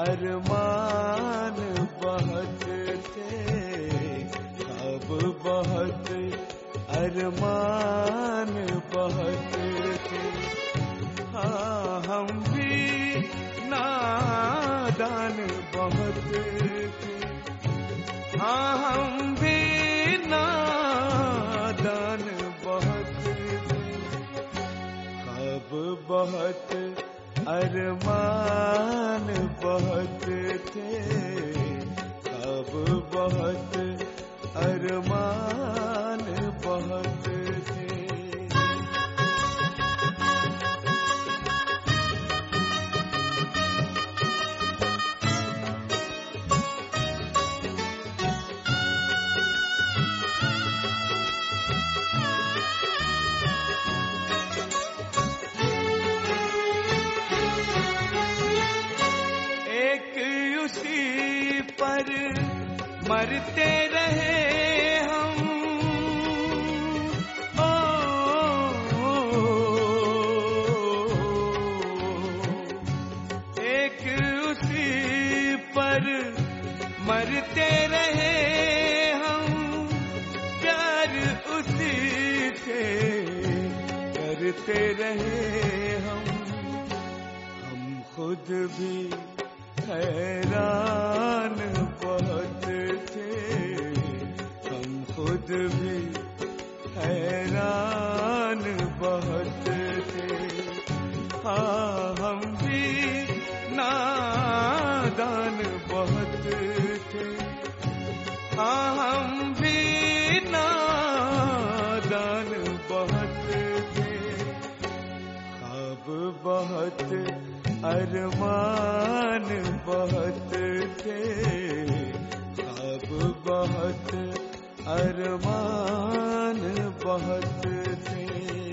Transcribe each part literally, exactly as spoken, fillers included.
अरमान बहुत थे, ख्वाब बहुत, अरमान बहुत थे। हाँ हम भी नादान बहुत थे, हाँ हम भी नादान बहुत थे। ख्वाब बहुत, अरमान बहुत थे, ख्वाब बहुत, अरमान बहुत थे। पर मरते रहे हम, ओ, ओ, एक उसी पर मरते रहे हम, प्यार उसी से करते रहे हम। हम खुद भी हैरान बहुत थे, हम खुद भी हैरान बहुत थे। हाँ हम भी नादान बहुत थे, हाँ हम भी नादान बहुत थे। ख्वाब बहुत, अरमान बहुत थे, ख्वाब बहुत, अरमान बहुत थे।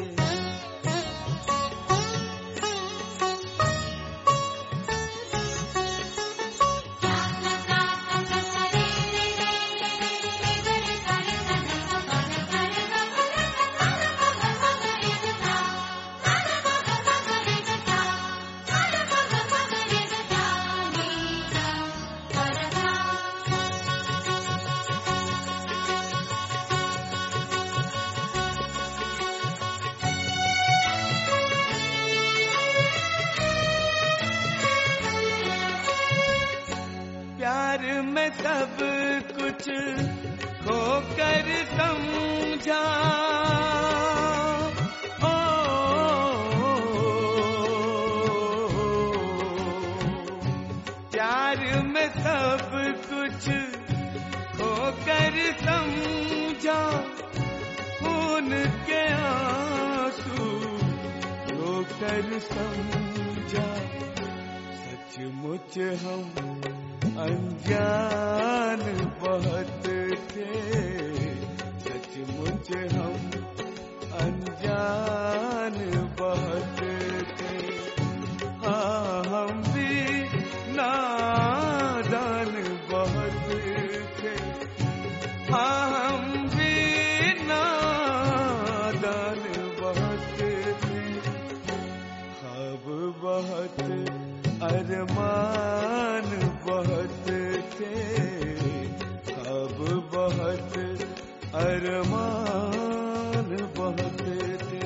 प्यार में सब कुछ खोकर समझा, ओ, प्यार में सब कुछ खोकर समझा। खून के आंसू रोकर समझा। सचमुच हम अनजान बहुत थे, सचमुच हम अनजान बहुत थे। हाँ हम भी नादान बहुत थे, हाँ हम भी नादान बहुत थे। ख्वाब बहुत, अरमान बहुत थे, ख्वाब बहुत, अरमान बहुत थे।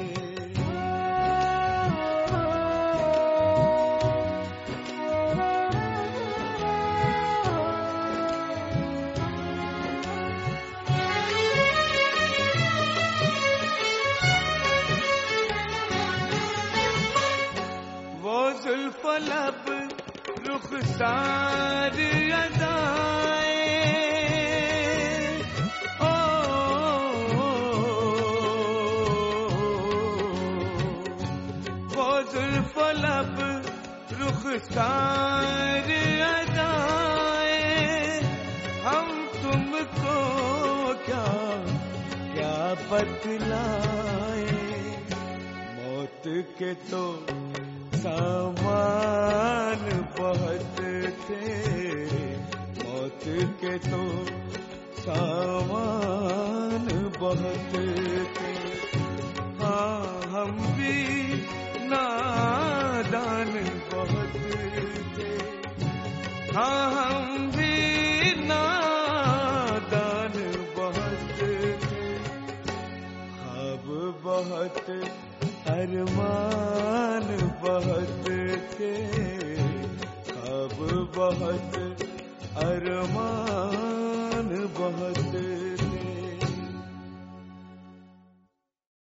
वो जुल्फ लब, रुखसार अदाएं, ओ, वो जुल्फ लब, रुखसार अदाएं। हम तुमको क्या क्या बतलाएं। मौत के तो सामान बहुत थे, मौत के तो सामान बहुत थे। हाँ हम भी नादान बहुत थे, हाँ हम भी नादान बहुत थे, ख्वाब बहुत अरमान बहुत थे, ख्वाब बहुत